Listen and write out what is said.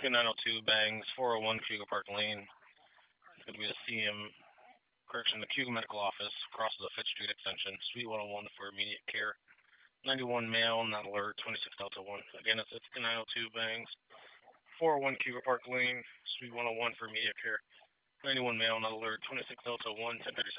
Whiskey 902 Bangs, 401 Cougar Park Lane. It's going to be the the Cougar Medical Office, across the Fifth Street Extension, Suite 101 for immediate care. 91 male, not alert, 26 Delta 1. Again, it's Whiskey 902 Bangs, 401 Cougar Park Lane, Suite 101 for immediate care. 91 male, not alert, 26 Delta 1, 1037.